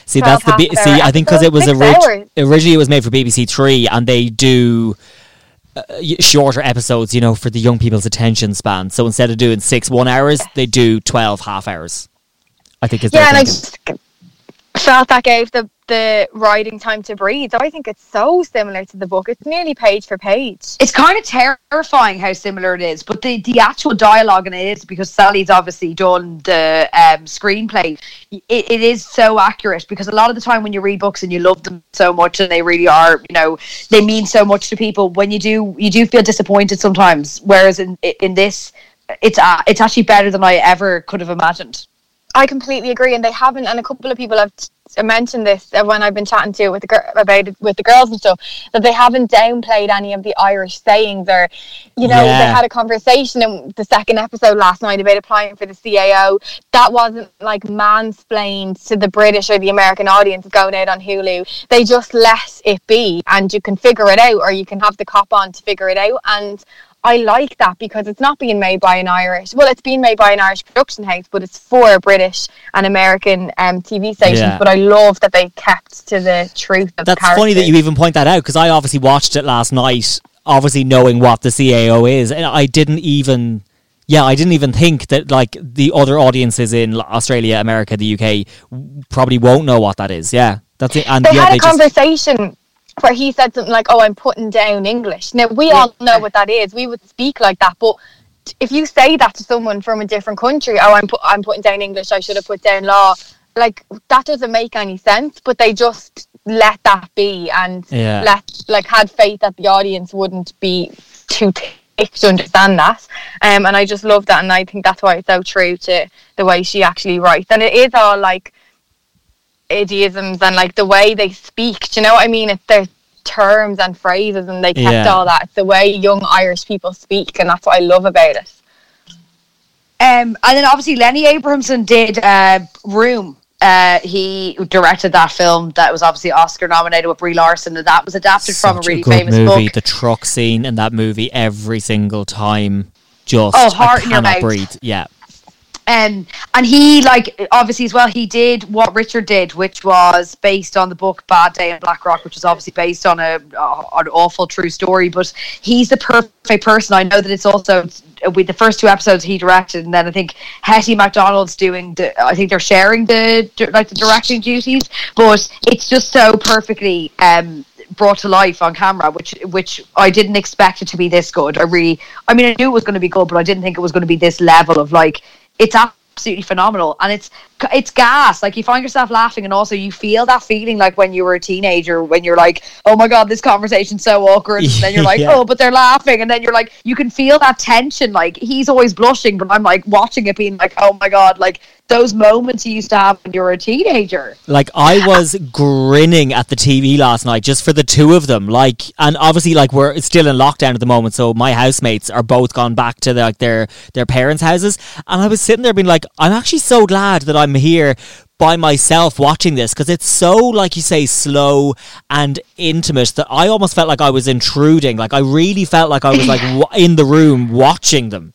I think because it was originally it was made for BBC 3, and they do shorter episodes, for the young people's attention span. So instead of doing 6 1 hours, they do 12 half hours. I think it's and I just felt that gave the writing time to breathe. So I think it's so similar to the book. It's nearly page for page. It's kind of terrifying how similar it is, but the actual dialogue in it is, because Sally's obviously done the screenplay, it is so accurate, because a lot of the time when you read books and you love them so much and they really are, they mean so much to people, when you do feel disappointed sometimes, whereas in this it's actually better than I ever could have imagined. I completely agree, and they haven't. And a couple of people have mentioned this when I've been chatting to with the girls and stuff, that they haven't downplayed any of the Irish sayings, or they had a conversation in the second episode last night about applying for the CAO. That wasn't like mansplained to the British or the American audience going out on Hulu. They just let it be, and you can figure it out, or you can have the cop on to figure it out. And I like that, because it's not being made by it's being made by an Irish production house, but it's for British and American TV stations. Yeah. But I love that they kept to the truth of the characters. That's funny that you even point that out, because I obviously watched it last night, obviously knowing what the CAO is, and I didn't even think that like the other audiences in Australia, America, the UK probably won't know what that is. Yeah, that's it. And they had a conversation where he said something like, I'm putting down English. Now, we all know what that is. We would speak like that. But if you say that to someone from a different country, I'm putting down English, I should have put down law. Like, that doesn't make any sense. But they just let that be, and had faith that the audience wouldn't be too thick to understand that. And I just love that. And I think that's why it's so true to the way she actually writes. And it is all like idioms and like the way they speak, do you know what I mean? It's their terms and phrases, and they kept all that. It's the way young Irish people speak, and that's what I love about it. And then obviously Lenny Abrahamson did Room. He directed that film that was obviously Oscar nominated with Brie Larson, and that was adapted from a really famous book. The truck scene in that movie every single time, just heart I in your cannot mouth. breathe. Yeah. And he, like, obviously as well, he did What Richard Did, which was based on the book Bad Day in Black Rock, which is obviously based on an awful true story. But he's the perfect person. I know that it's also with the first 2 episodes he directed, and then I think Hetty MacDonald's doing I think they're sharing the directing duties. But it's just so perfectly brought to life on camera, which I didn't expect it to be this good. I knew it was going to be good, but I didn't think it was going to be this level of like. It's absolutely phenomenal, and it's it's gas. Like, you find yourself laughing, and also you feel that feeling like when you were a teenager, when you're like, oh my God, this conversation's so awkward. And then you're like, oh, but they're laughing. And then you're like, you can feel that tension. Like, he's always blushing, but I'm like watching it being like, oh my God, like those moments you used to have when you were a teenager. Like, I was grinning at the TV last night just for the two of them. Like, and obviously, like, we're still in lockdown at the moment, so my housemates are both gone back to their parents' houses. And I was sitting there being like, I'm actually so glad that I'm here by myself watching this, because it's so, like you say, slow and intimate that I almost felt like I was intruding. Like, I really felt like I was like in the room watching them.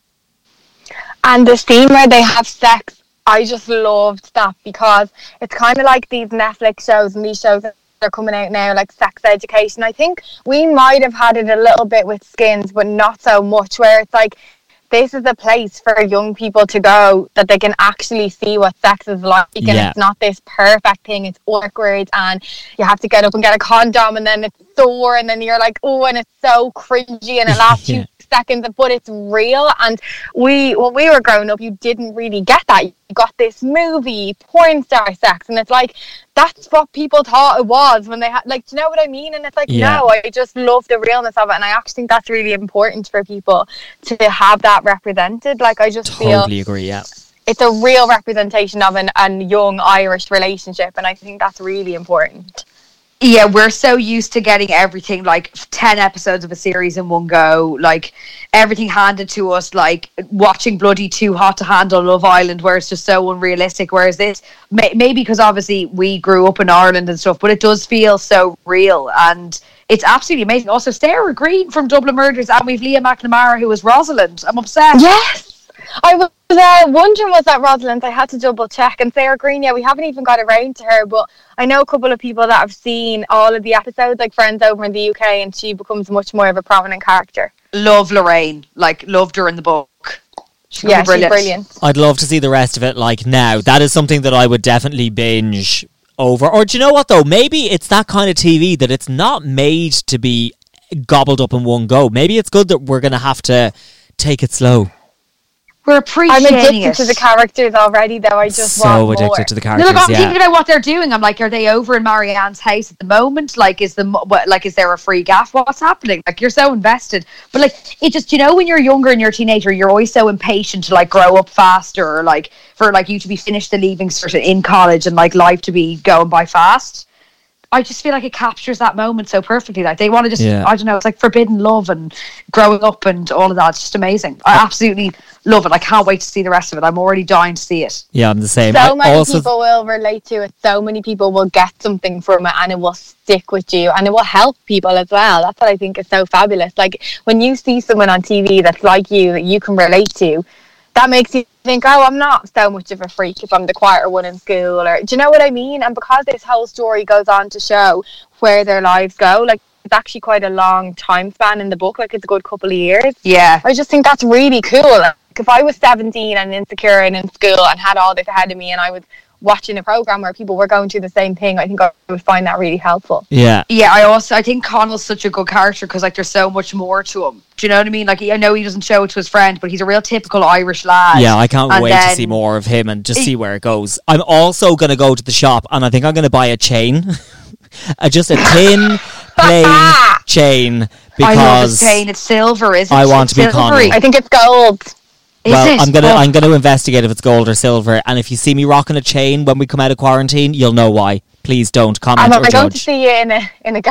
And the scene where they have sex, I just loved that, because it's kind of like these Netflix shows and these shows that are coming out now, like Sex Education. I think we might have had it a little bit with Skins, but not so much, where it's like, this is a place for young people to go that they can actually see what sex is like, and it's not this perfect thing, it's awkward and you have to get up and get a condom and then it's sore and then you're like, oh, and it's so cringy and it lasts 2 seconds, but it's real. And when we were growing up, you didn't really get that. You got this movie, porn star sex, and it's like, that's what people thought it was when they had, like, do you know what I mean? And it's like, no, I just love the realness of it, and I actually think that's really important for people to have that represented. Like, I just totally agree. Yeah, it's a real representation of a young Irish relationship, and I think that's really important. Yeah, we're so used to getting everything, like 10 episodes of a series in one go, like everything handed to us, like watching bloody Too Hot to Handle Love Island, where it's just so unrealistic. Whereas this, maybe because obviously we grew up in Ireland and stuff, but it does feel so real, and it's absolutely amazing. Also, Sarah Green from Dublin Murders, and we've Leah McNamara, who was Rosalind. I'm obsessed. Yes! I was wondering, was that Rosalind? I had to double check. And Sarah Green, we haven't even got around to her, but I know a couple of people that have seen all of the episodes, like friends over in the UK, and she becomes much more of a prominent character. Love Lorraine, like loved her in the book. She's brilliant. I'd love to see the rest of it, like, now. That is something that I would definitely binge over. Or do you know what, though? Maybe it's that kind of TV that it's not made to be gobbled up in one go. Maybe it's good that we're going to have to take it slow. We're appreciating I'm addicted to the characters already, though. I just want more. So addicted to the characters. No, look, I'm thinking about what they're doing. I'm like, are they over in Marianne's house at the moment? Like, is there a free gaff? What's happening? Like, you're so invested. But like, it just, you know, when you're younger and you're a teenager, you're always so impatient to like grow up faster, or like for like you to be finished the leaving cert in college and like life to be going by fast. I just feel like it captures that moment so perfectly. Like, they want to just, I don't know, it's like forbidden love and growing up and all of that. It's just amazing. I absolutely love it. I can't wait to see the rest of it. I'm already dying to see it. Yeah, I'm the same. So many people will relate to it. So many people will get something from it, and it will stick with you, and it will help people as well. That's what I think is so fabulous. Like, when you see someone on TV that's like you, that you can relate to, that makes you think, oh, I'm not so much of a freak if I'm the quieter one in school, or do you know what I mean? And because this whole story goes on to show where their lives go, like, it's actually quite a long time span in the book, like it's a good couple of years. Yeah. I just think that's really cool. Like, if I was 17 and insecure and in school and had all this ahead of me, and I was watching a program where people were going through the same thing, I think I would find that really helpful. Yeah. I think Connell's such a good character because like there's so much more to him. Do you know what I mean? Like, I know he doesn't show it to his friend, but he's a real typical Irish lad. Yeah, I can't wait to see more of him and just see where it goes. I'm also going to go to the shop, and I think I'm going to buy a chain. Just a tin plain chain, because I love the chain. It's silver, isn't it? I want to be Connell. I think it's gold. Well, I'm gonna investigate if it's gold or silver, and if you see me rocking a chain when we come out of quarantine, you'll know why. Please don't comment or judge. I'm going to see you in a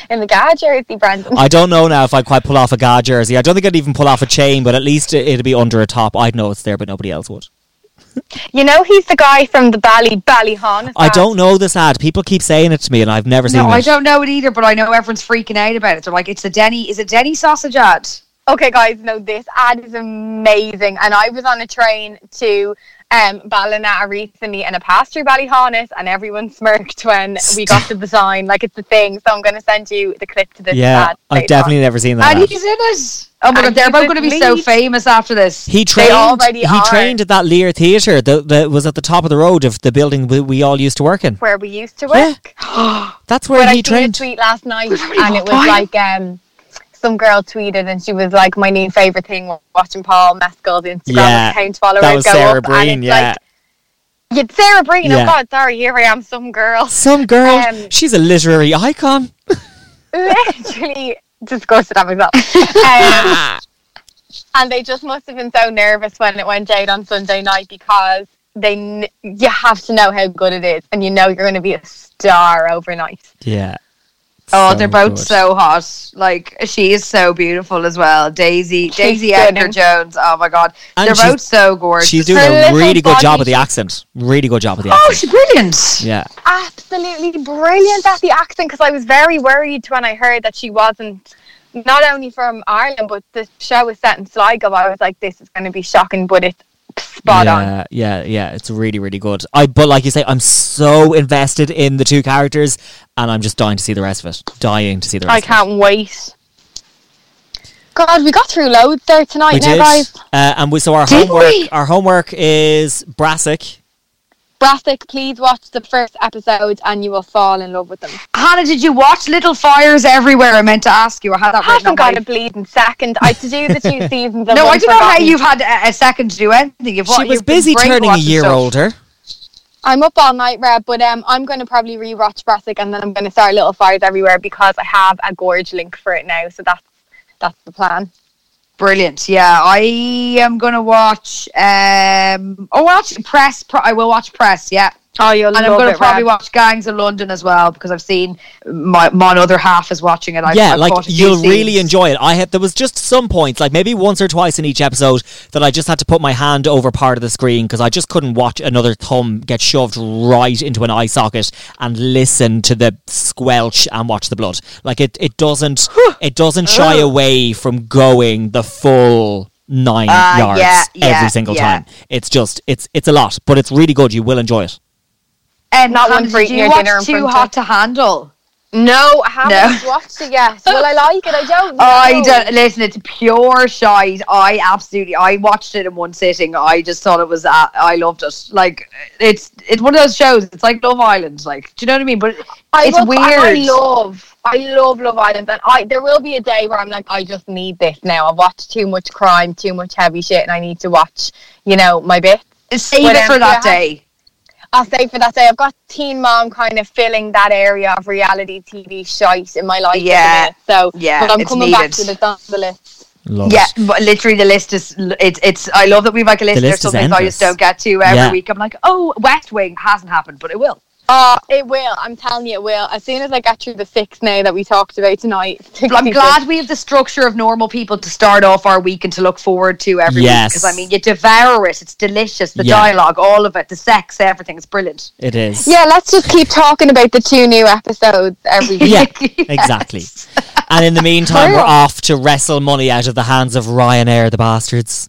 GA jersey, Brandon. I don't know now if I'd quite pull off a GA jersey. I don't think I'd even pull off a chain, but at least it'd be under a top. I'd know it's there, but nobody else would. You know, he's the guy from the Ballyhon. I don't know this ad. People keep saying it to me, and I've never seen it. No, I don't know it either, but I know everyone's freaking out about it. They're like, it's a Denny. Is it Denny sausage ad? Okay, guys, no, this ad is amazing. And I was on a train to Ballina recently, and it passed through Ballyhonnet, and everyone smirked when we got to the sign. Like, it's the thing. So I'm going to send you the clip to this ad. I've definitely never seen that. And he's in it. Oh my God, they're both going to be so famous after this. He trained at that Lear Theatre that was at the top of the road of the building we all used to work in. Where we used to work. Yeah. That's where he trained. I seen a tweet last night, and it was like... some girl tweeted, and she was like, my new favourite thing was watching Paul Mescal's Instagram account followers that was go Sarah up. Breen, and it's Yeah, Sarah Breen. Yeah. Oh God, sorry. Here I am, some girl. Some girl. She's a literary icon. Literally disgusted at myself. And they just must have been so nervous when it went out on Sunday night because you have to know how good it is, and you know you're going to be a star overnight. Yeah. Oh, So they're both good. so hot. Like, she is so beautiful as well. Daisy Edgar Jones. Oh my God, And they're both so gorgeous. She's doing Her a little really good job body, with the accent. Really good job with the Oh, accent. she's brilliant. Yeah. Absolutely brilliant at the accent, because I was very worried when I heard that she wasn't not only from Ireland, but the show was set in Sligo. I was like, this is going to be shocking, but it's spot on. Yeah. It's really, really good. But like you say, I'm so invested in the two characters, and I'm just dying to see the rest of it. Dying to see the rest I of it. can't wait. God, we got through loads there tonight We now, did. guys. So our Did homework. we? Our homework is Brassic. Brassic, please watch the first episode and you will fall in love with them. Hannah, did you watch Little Fires Everywhere? I meant to ask you. I had that I written haven't on got my... a bleeding second. I had to do the 2 seasons. Of No, I don't know how Unforgotten. you've had a second to do anything. She was you've been busy brain turning a watching year stuff. older. I'm up all night, Reb, but I'm going to probably rewatch Brassic, and then I'm going to start Little Fires Everywhere because I have a gorge link for it now. So that's the plan. Brilliant. Yeah, I am going to watch... Press. I will watch Press, yeah. Oh, you'll And I'm love going it, to probably Reb. watch Gangs of London as well, because I've seen my other half is watching it. I've caught a few you'll really scenes. enjoy it. There was just some points, like maybe once or twice in each episode, that I just had to put my hand over part of the screen because I just couldn't watch another thumb get shoved right into an eye socket and listen to the squelch and watch the blood. Like it doesn't shy away from going the full 9 yards every single time. It's just it's a lot, but it's really good. You will enjoy it. And Not Hannah, one for did eating you your watch dinner in Too front of- Hot to Handle? No, I haven't watched it yet. Will I like it? I don't know. I don't listen. It's pure shite. I watched it in one sitting. I just thought it was. I loved it. Like it's one of those shows. It's like Love Island. Like, do you know what I mean? But it's weird. I love Love Island, and there will be a day where I'm like, I just need this now. I've watched too much crime, too much heavy shit, and I need to watch, my bit. Save it for that day. I'll say for that day. I've got Teen Mom kind of filling that area of reality TV shite in my life. Yeah. At the minute. So, Yeah, but I'm it's coming back needed. to it on the list. Love Yeah, it. but literally the list is it's. I love that we've like a list. The There's list is something I just endless. don't get to every Yeah. week. I'm like, oh, West Wing hasn't happened, but it will. Oh, it will. I'm telling you, it will. As soon as I get through the 6 now that we talked about tonight. I'm glad we have the structure of normal people to start off our week and to look forward to every week. Yes. Because, I mean, you devour it. It's delicious. The Yeah. dialogue, all of it, the sex, everything. It's brilliant. It is. Yeah, let's just keep talking about the 2 new episodes every week. Yeah, Yes. exactly. And in the meantime, we're off to wrestle money out of the hands of Ryanair, the bastards.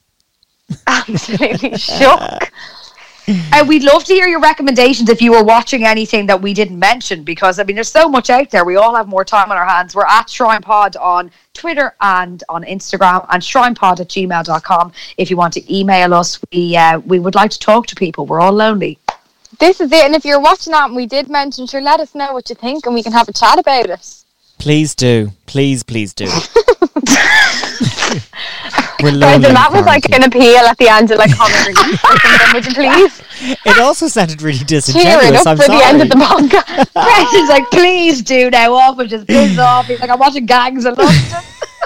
Absolutely shook. We'd love to hear your recommendations if you were watching anything that we didn't mention, because I mean there's so much out there. We all have more time on our hands. We're at ShrinePod on Twitter and on Instagram, and shrinepod@gmail.com if you want to email us. We would like to talk to people. We're all lonely. This is it. And if you're watching that and we did mention, sure, let us know what you think and we can have a chat about it. Please do. Please do. We're Guys, lonely and in that was like quarantine. an appeal at the end of like comic relief or something, would you please? It also sounded really Cheer it disingenuous. up I'm for sorry. the end of the podcast. Brendan's like, please do now, off and just piss off. He's like, I'm watching Gangs of London.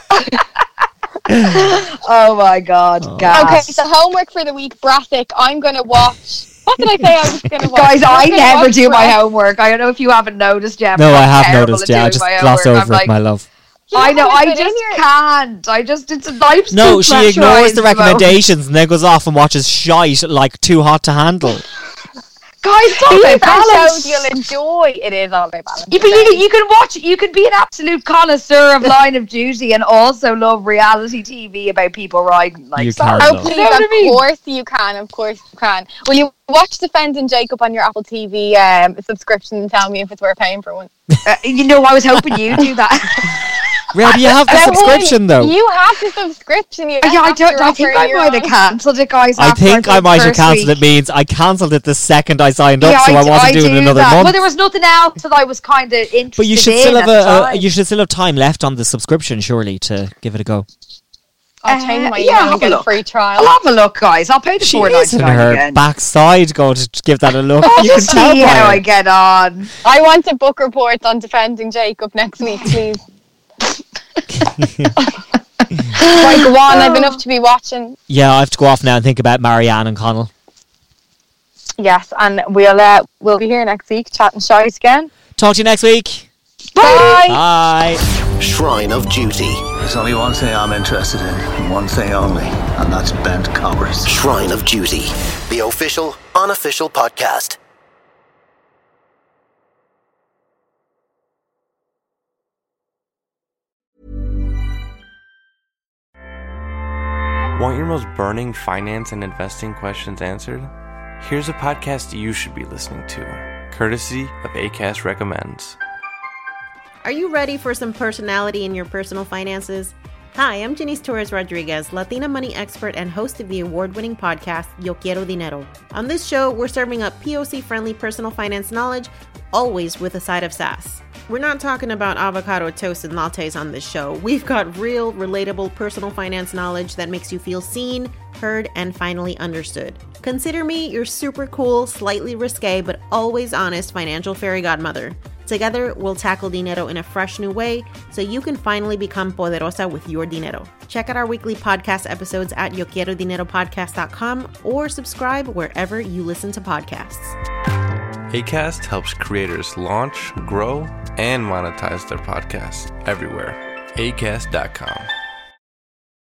Oh my god, gas. Okay, so homework for the week, Brassic. I'm going to watch... What did I say I was going to watch? Guys, I I'm gonna never watch do my Brassic. homework. I don't know if you haven't noticed yet. No, but I I'm have terrible noticed. at Yeah, I doing just my gloss homework. over I'm it, my love. I know, Yeah, I but in just your- can't. It's a life's No, too she ignores the pressurised at moment. recommendations and then goes off and watches shite like Too Hot to Handle. Guys, it's all These about are balance. shows you'll enjoy. It is all about balance. Yeah, but you can watch. You can be an absolute connoisseur of Line of Duty and also love reality TV about people riding. Like, You sorry. can, Oh, though. please, You know what I of mean? course you can. Of course you can. Will you watch Defending Jacob on your Apple TV subscription and tell me if it's worth paying for one? You know, I was hoping you'd do that. Reb, you have the Now, subscription though. You have the subscription. You Yeah, I after don't. I think I offering might have your own. cancelled it, guys. I after think did I the might have first cancelled week. it. Means I cancelled it the second I signed up, Yeah, so I wasn't doing do another that. month. Well, there was nothing else that I was kind of interested But you should in still at have the time. you should still have time left on the subscription, surely, to give it a go. I'll change my yeah, email have and a get a look. free trial. I'll have a look, guys. I'll pay the She is in $4.99 her again. backside going to give that a look. I'll You can just tell see by how her. I get on. I want a book report on defending Jacob next week, please. Right, go on. I've enough to be watching. Yeah, I have to go off now and think about Marianne and Connell. Yes, and we'll be here next week chatting shite again. Talk to you next week. Bye. Bye. Shrine of Duty. There's only one thing I'm interested in, and one thing only, and that's bent covers. Shrine of Duty, the official, unofficial podcast. Want your most burning finance and investing questions answered? Here's a podcast you should be listening to, courtesy of Acast Recommends. Are you ready for some personality in your personal finances? Hi, I'm Janice Torres Rodriguez, Latina money expert and host of the award-winning podcast Yo Quiero Dinero. On this show, we're serving up POC-friendly personal finance knowledge, always with a side of sass. We're not talking about avocado toast and lattes on this show. We've got real, relatable personal finance knowledge that makes you feel seen, heard, and finally understood. Consider me your super cool, slightly risque, but always honest financial fairy godmother. Together, we'll tackle dinero in a fresh new way so you can finally become poderosa with your dinero. Check out our weekly podcast episodes at YoQuieroDineroPodcast.com or subscribe wherever you listen to podcasts. Acast helps creators launch, grow, and monetize their podcasts everywhere. Acast.com.